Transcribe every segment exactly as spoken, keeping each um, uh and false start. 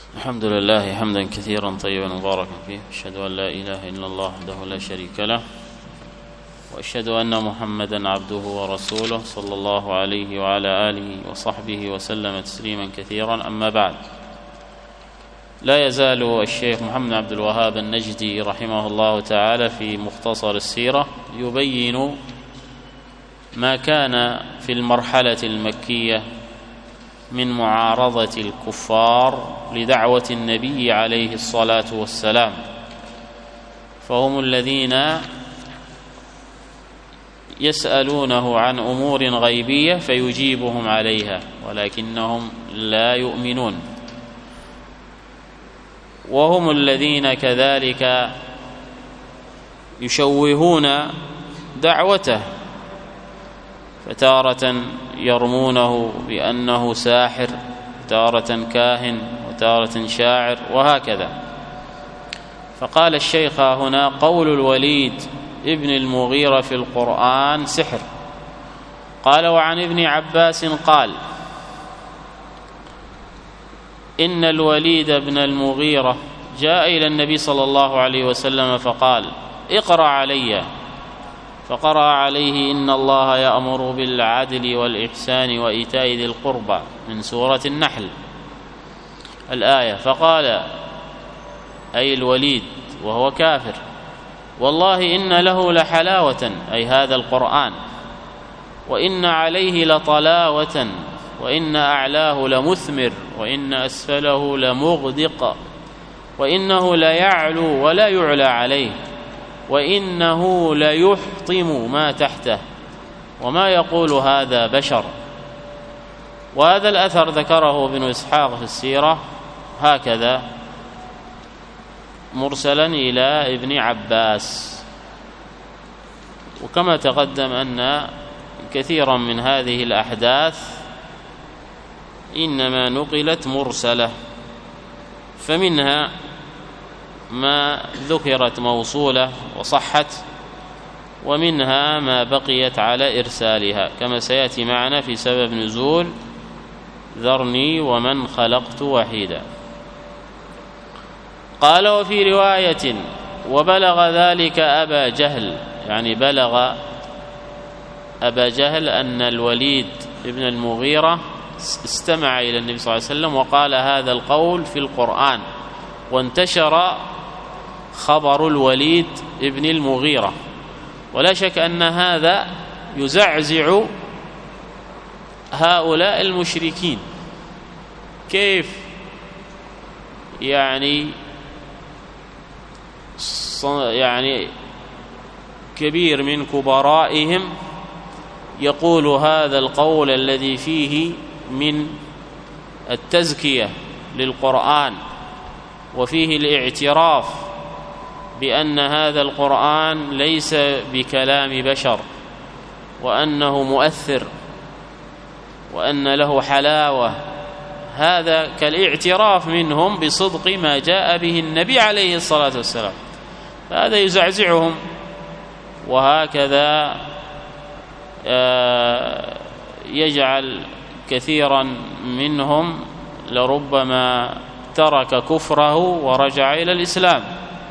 الحمد لله حمدا كثيرا طيبا مباركا فيه، أشهد أن لا إله إلا الله وحده لا شريك له، وأشهد أن محمدا عبده ورسوله صلى الله عليه وعلى آله وصحبه وسلم تسليما كثيرا. أما بعد، لا يزال الشيخ محمد عبد الوهاب النجدي رحمه الله تعالى في مختصر السيرة يبين ما كان في المرحلة المكية من معارضة الكفار لدعوة النبي عليه الصلاة والسلام، فهم الذين يسألونه عن أمور غيبية فيجيبهم عليها ولكنهم لا يؤمنون، وهم الذين كذلك يشوهون دعوته، فتارة يرمونه بأنه ساحر، وتارة كاهن، وتارة شاعر، وهكذا. فقال الشيخ هنا: قول الوليد ابن المغيرة في القرآن سحر. قال: وعن ابن عباس قال: إن الوليد بن المغيرة جاء إلى النبي صلى الله عليه وسلم فقال: اقرأ علي، فقرأ عليه: إن الله يأمر بالعدل والإحسان وإيتاء ذي القربى من سورة النحل الآية. فقال أي الوليد وهو كافر: والله إن له لحلاوة، أي هذا القرآن، وإن عليه لطلاوة، وإن أعلاه لمثمر، وإن أسفله لمغدق، وإنه ليعلو ولا يعلى عليه، وإنه ليحطم ما تحته، وما يقول هذا بشر. وهذا الأثر ذكره ابن إسحاق في السيرة هكذا مرسلا إلى ابن عباس. وكما تقدم أن كثيرا من هذه الأحداث إنما نقلت مرسلة، فمنها ما ذكرت موصولة وصحت، ومنها ما بقيت على إرسالها، كما سيأتي معنا في سبب نزول ذرني ومن خلقت وحيدا. قال: وفي رواية: وبلغ ذلك أبا جهل، يعني بلغ أبا جهل أن الوليد ابن المغيرة استمع إلى النبي صلى الله عليه وسلم وقال هذا القول في القرآن، وانتشر خبر الوليد ابن المغيرة. ولا شك أن هذا يزعزع هؤلاء المشركين. كيف يعني يعني كبير من كبرائهم يقول هذا القول الذي فيه من التزكية للقرآن، وفيه الاعتراف بأن هذا القرآن ليس بكلام بشر، وأنه مؤثر، وأن له حلاوة. هذا كالاعتراف منهم بصدق ما جاء به النبي عليه الصلاة والسلام، فهذا يزعزعهم. وهكذا يجعل كثيرا منهم لربما ترك كفره ورجع إلى الإسلام.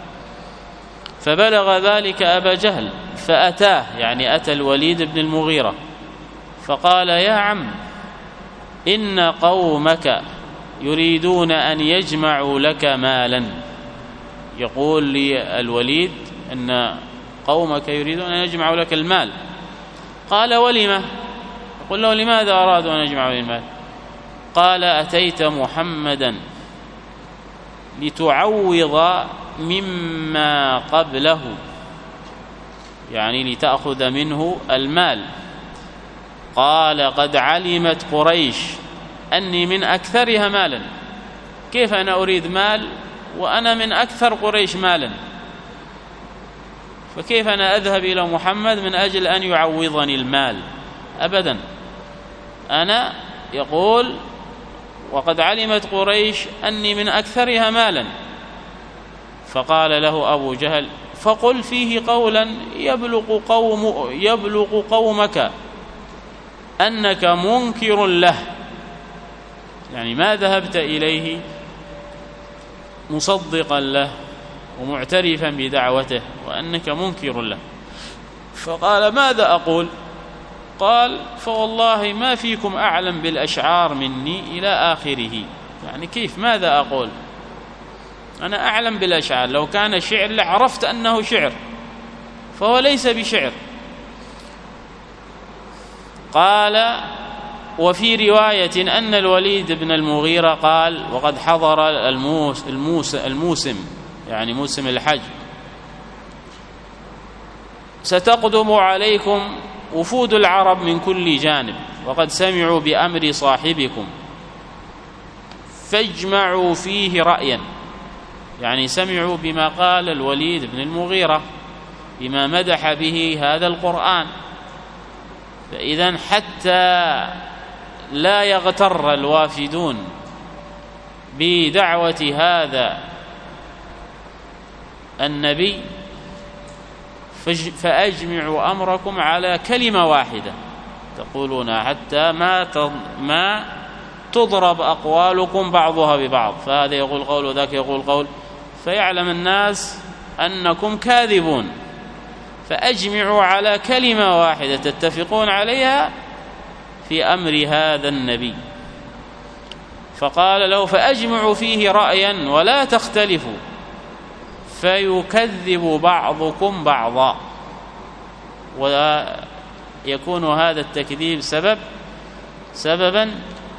فبلغ ذلك أبا جهل فأتاه، يعني أتى الوليد بن المغيرة فقال: يا عم، إن قومك يريدون أن يجمعوا لك مالا. يقول لي الوليد أن قومك يريدون أن يجمعوا لك المال. قال: ولما؟ يقول له: لماذا أرادوا أن يجمعوا لي المال؟ قال: أتيت محمدا لتعوض مما قبله، يعني لتأخذ منه المال. قال: قد علمت قريش أني من أكثرها مالا. كيف أنا أريد مال وأنا من أكثر قريش مالا؟ فكيف أنا أذهب إلى محمد من أجل أن يعوضني المال؟ أبدا. أنا يقول: وقد علمت قريش أني من أكثرها مالا. فقال له أبو جهل: فقل فيه قولا يبلغ, قوم يبلغ قومك أنك منكر له، يعني ما ذهبت إليه مصدقا له ومعترفا بدعوته وأنك منكر له. فقال: ماذا أقول؟ قال: فوالله ما فيكم أعلم بالأشعار مني إلى آخره. يعني كيف ماذا أقول؟ أنا أعلم بالأشعار، لو كان شعر لعرفت أنه شعر، فهو ليس بشعر. قال: وفي رواية أن الوليد بن المغيرة قال: وقد حضر الموس الموس الموسم يعني موسم الحج، ستقدم عليكم وفود العرب من كل جانب، وقد سمعوا بأمر صاحبكم فاجمعوا فيه رأيا. يعني سمعوا بما قال الوليد بن المغيرة، بما مدح به هذا القرآن. فإذا حتى لا يغتر الوافدون بدعوة هذا النبي فأجمعوا أمركم على كلمة واحدة تقولون، حتى ما ما تضرب أقوالكم بعضها ببعض، فهذا يقول قول وذاك يقول قول، فيعلم الناس أنكم كاذبون. فأجمعوا على كلمة واحدة تتفقون عليها في أمر هذا النبي. فقال له: فأجمعوا فيه رأيا ولا تختلفوا فيكذب بعضكم بعضا. ويكون هذا التكذيب سبب سببا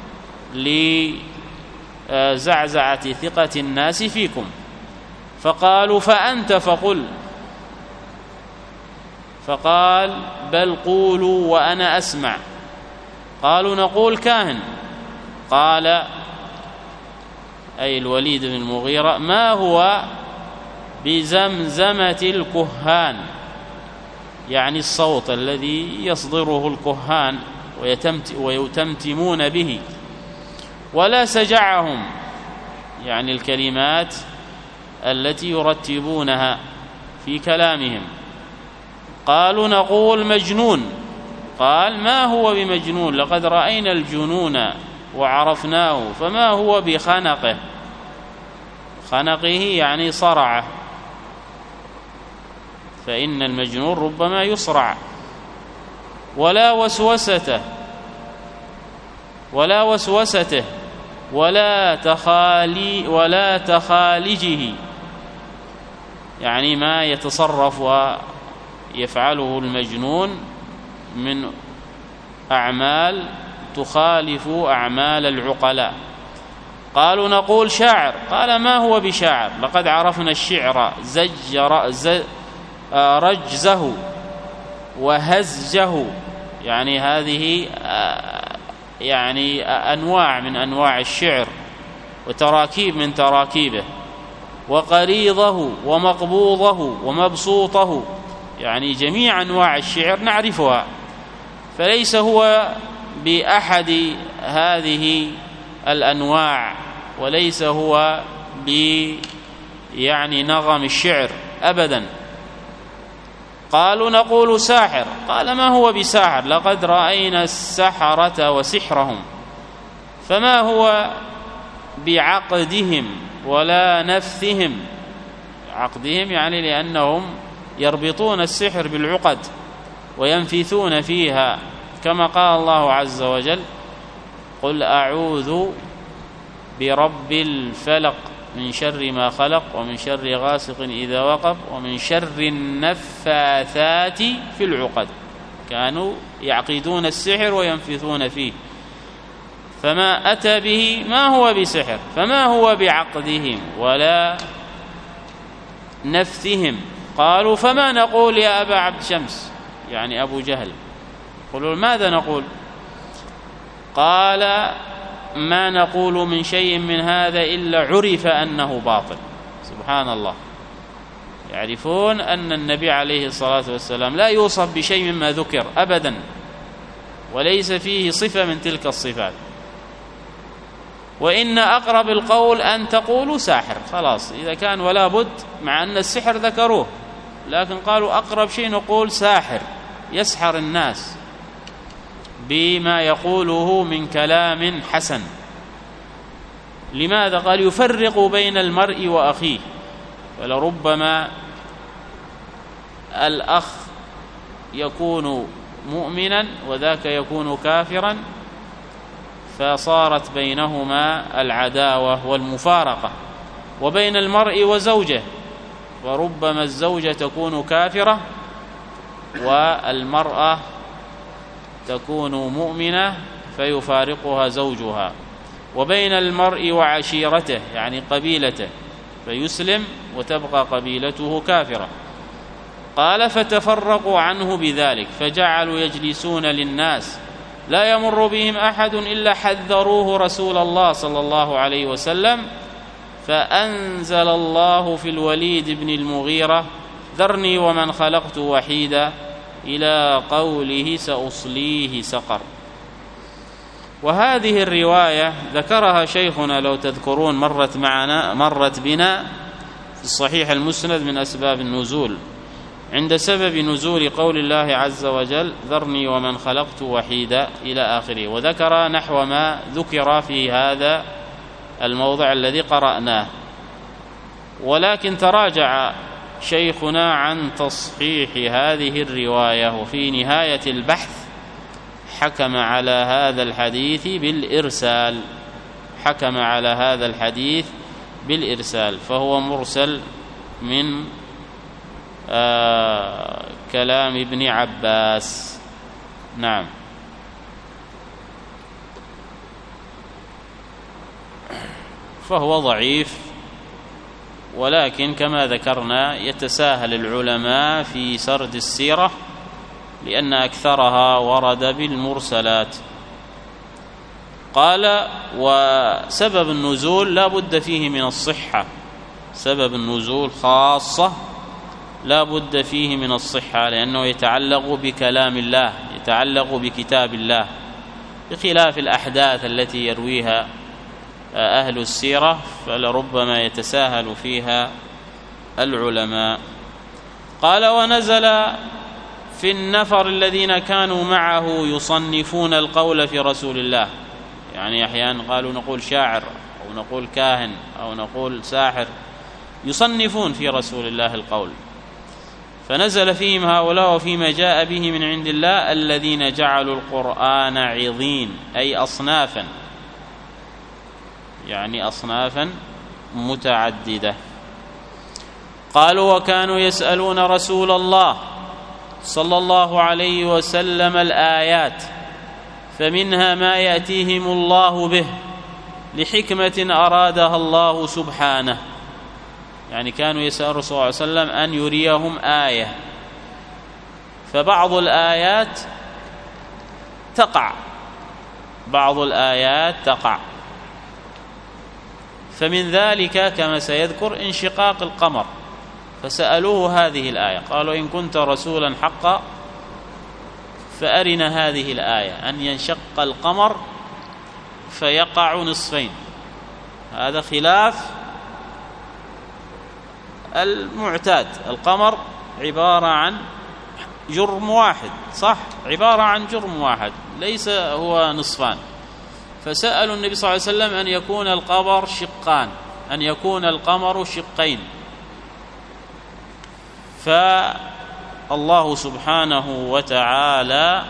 لزعزعة ثقة الناس فيكم. فقالوا: فأنت فقل. فقال: بل قولوا وأنا أسمع. قالوا: نقول كاهن. قال أي الوليد بن المغيرة: ما هو بزمزمة الكهان، يعني الصوت الذي يصدره الكهان ويتمتمون به، ولا سجعهم، يعني الكلمات التي يرتبونها في كلامهم. قالوا: نقول مجنون. قال: ما هو بمجنون، لقد رأينا الجنون وعرفناه، فما هو بخنقه. خنقه يعني صرعه، فإن المجنون ربما يصرع. ولا وسوسته ولا وسوسته ولا تخالي ولا تخالجه، يعني ما يتصرف ويفعله المجنون من أعمال تخالف أعمال العقلاء. قالوا: نقول شاعر. قال: ما هو بشاعر، لقد عرفنا الشعر زجر رجزه وهزجه، يعني هذه يعني أنواع من أنواع الشعر وتراكيب من تراكيبه، وقريضه ومقبوضه ومبسوطه، يعني جميع أنواع الشعر نعرفها. فليس هو بأحد هذه الأنواع، وليس هو ب يعني نغم الشعر أبدا. قالوا: نقول ساحر. قال: ما هو بساحر، لقد رأينا السحرة وسحرهم، فما هو بعقدهم ولا نفثهم. عقدهم يعني لأنهم يربطون السحر بالعقد وينفثون فيها، كما قال الله عز وجل: قل أعوذ برب الفلق من شر ما خلق ومن شر غاسق إذا وقب ومن شر النفاثات في العقد. كانوا يعقدون السحر وينفثون فيه، فما أتى به ما هو بسحر، فما هو بعقدهم ولا نفثهم. قالوا: فما نقول يا أبا عبد شمس، يعني أبو جهل. قالوا: ماذا نقول؟ قال: ما نقول من شيء من هذا إلا عرف أنه باطل. سبحان الله، يعرفون أن النبي عليه الصلاة والسلام لا يوصف بشيء مما ذكر أبدا، وليس فيه صفة من تلك الصفات. وإن أقرب القول أن تقولوا ساحر، خلاص إذا كان ولا بد، مع أن السحر ذكروه، لكن قالوا أقرب شيء نقول ساحر يسحر الناس بما يقوله من كلام حسن. لماذا؟ قال يفرق بين المرء وأخيه، فلربما الأخ يكون مؤمنا وذاك يكون كافرا، فصارت بينهما العداوة والمفارقة. وبين المرء وزوجه، وربما الزوجة تكون كافرة والمرأة تكون مؤمنة فيفارقها زوجها. وبين المرء وعشيرته، يعني قبيلته، فيسلم وتبقى قبيلته كافرة. قال فتفرقوا عنه بذلك، فجعلوا يجلسون للناس لا يمر بهم أحد إلا حذروه رسول الله صلى الله عليه وسلم، فأنزل الله في الوليد بن المغيرة ذرني ومن خلقت وحيدا إلى قوله سأصليه سقر. وهذه الرواية ذكرها شيخنا لو تذكرون مرت معنا مرت بنا في الصحيح المسند من أسباب النزول، عند سبب نزول قول الله عز وجل ذرني ومن خلقت وحيدا إلى آخره، وذكر نحو ما ذكر في هذا الموضع الذي قرأناه. ولكن تراجع شيخنا عن تصحيح هذه الرواية، وفي نهاية البحث حكم على هذا الحديث بالإرسال حكم على هذا الحديث بالإرسال فهو مرسل من آه كلام ابن عباس. نعم. فهو ضعيف، ولكن كما ذكرنا يتساهل العلماء في سرد السيرة لأن أكثرها ورد بالمرسلات. قال وسبب النزول لا بد فيه من الصحة، سبب النزول خاصة لا بد فيه من الصحة، لأنه يتعلق بكلام الله، يتعلق بكتاب الله، بخلاف الأحداث التي يرويها أهل السيرة فلربما يتساهل فيها العلماء. قال ونزل في النفر الذين كانوا معه يصنفون القول في رسول الله، يعني أحيانا قالوا نقول شاعر أو نقول كاهن أو نقول ساحر، يصنفون في رسول الله القول، فنزل فيهم هؤلاء وفيما جاء به من عند الله الذين جعلوا القرآن عظيم، أي أصنافا، يعني أصنافا متعددة. قالوا وكانوا يسألون رسول الله صلى الله عليه وسلم الآيات، فمنها ما يأتيهم الله به لحكمة أرادها الله سبحانه، يعني كانوا يسأل الرسول صلى الله عليه وسلم أن يريهم آية، فبعض الآيات تقع بعض الآيات تقع فمن ذلك كما سيذكر انشقاق القمر، فسألوه هذه الآية، قالوا إن كنت رسولا حقا فأرنا هذه الآية أن ينشق القمر فيقع نصفين. هذا خلاف المعتاد، القمر عبارة عن جرم واحد، صح، عبارة عن جرم واحد ليس هو نصفان. فسألوا النبي صلى الله عليه وسلم أن يكون القمر شقان، أن يكون القمر شقين، فالله سبحانه وتعالى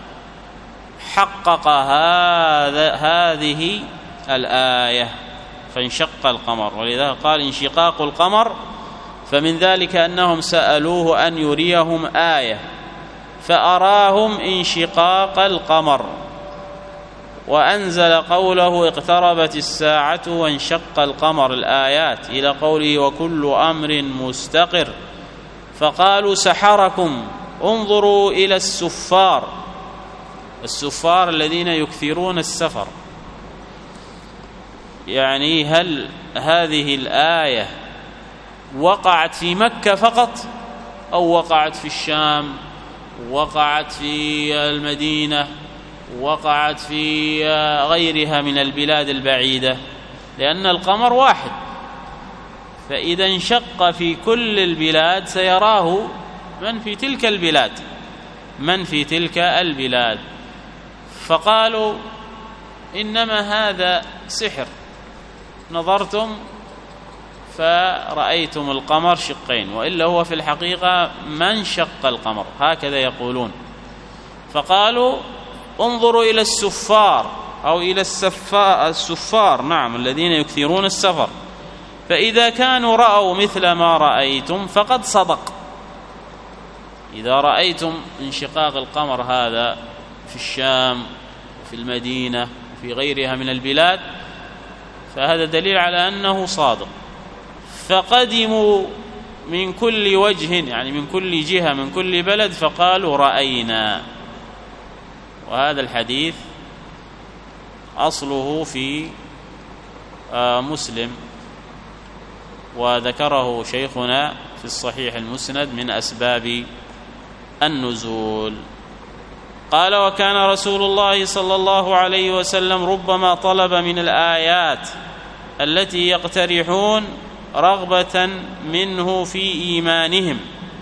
حقق هذا هذه الآية فانشق القمر، ولذا قال انشقاق القمر، فمن ذلك أنهم سألوه أن يريهم آية فأراهم انشقاق القمر، وأنزل قوله اقتربت الساعة وانشق القمر الآيات إلى قوله وكل أمر مستقر، فقالوا سحركم انظروا إلى السفار، السفار الذين يكثرون السفر، يعني هل هذه الآية وقعت في مكة فقط أو وقعت في الشام، وقعت في المدينة، وقعت في غيرها من البلاد البعيدة؟ لأن القمر واحد، فإذا انشق في كل البلاد سيراه من في تلك البلاد من في تلك البلاد فقالوا إنما هذا سحر، نظرتم فرأيتم القمر شقين، وإلا هو في الحقيقة ما انشق القمر، هكذا يقولون. فقالوا انظروا إلى السفار أو إلى السفار, السفار نعم الذين يكثرون السفر، فإذا كانوا رأوا مثل ما رأيتم فقد صدق. إذا رأيتم انشقاق القمر هذا في الشام وفي المدينة وفي غيرها من البلاد فهذا دليل على أنه صادق. فقدموا من كل وجه، يعني من كل جهة من كل بلد، فقالوا رأينا. وهذا الحديث أصله في مسلم، وذكره شيخنا في الصحيح المسند من أسباب النزول. قال: وكان رسول الله صلى الله عليه وسلم ربما طلب من الآيات التي يقترحون رغبة منه في إيمانهم.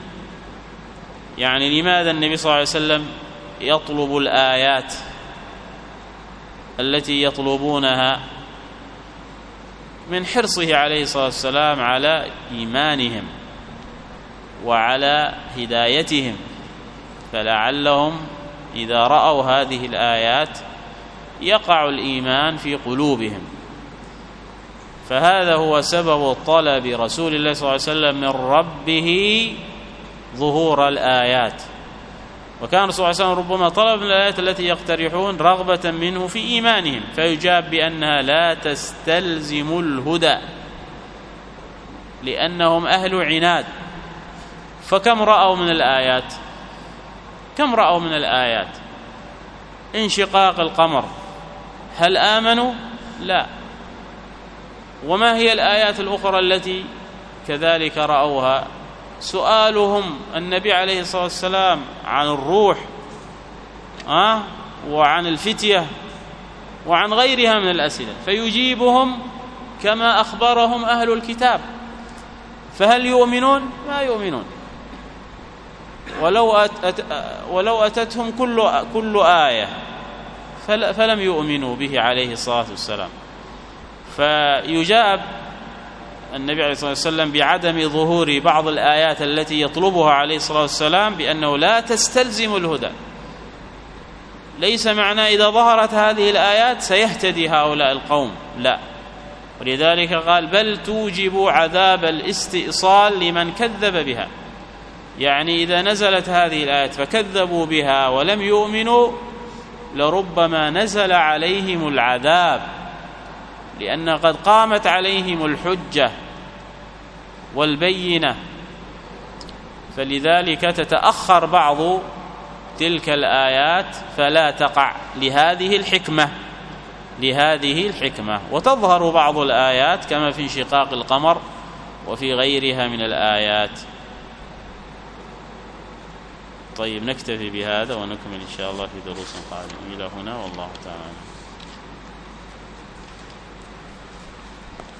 يعني لماذا النبي صلى الله عليه وسلم يطلب الآيات التي يطلبونها؟ من حرصه عليه الصلاة والسلام على إيمانهم وعلى هدايتهم، فلعلهم إذا رأوا هذه الآيات يقع الإيمان في قلوبهم. فهذا هو سبب طلب رسول الله صلى الله عليه وسلم من ربه ظهور الآيات. وكان رسول الله صلى الله عليه وسلم ربما طلب من الآيات التي يقترحون رغبة منه في إيمانهم، فيجاب بأنها لا تستلزم الهدى لأنهم أهل عناد. فكم رأوا من الآيات؟ كم رأوا من الآيات؟ انشقاق القمر، هل آمنوا؟ لا. وما هي الآيات الأخرى التي كذلك رأوها؟ سؤالهم النبي عليه الصلاة والسلام عن الروح أه؟ وعن الفتية وعن غيرها من الأسئلة، فيجيبهم كما أخبرهم أهل الكتاب. فهل يؤمنون؟ ما يؤمنون. ولو أت ولو أتتهم كل كل آية فلم يؤمنوا به عليه الصلاة والسلام. فيجاب النبي عليه الصلاة والسلام بعدم ظهور بعض الآيات التي يطلبها عليه الصلاة والسلام بأنه لا تستلزم الهدى. ليس معنى إذا ظهرت هذه الآيات سيهتدي هؤلاء القوم، لا. ولذلك قال: بل توجب عذاب الاستئصال لمن كذب بها. يعني إذا نزلت هذه الآيات فكذبوا بها ولم يؤمنوا لربما نزل عليهم العذاب، لأن قد قامت عليهم الحجة والبينة. فلذلك تتأخر بعض تلك الآيات فلا تقع لهذه الحكمة لهذه الحكمة وتظهر بعض الآيات كما في انشقاق القمر وفي غيرها من الآيات. طيب، نكتفي بهذا ونكمل إن شاء الله في دروس قادمة. إلى هنا والله تعالى.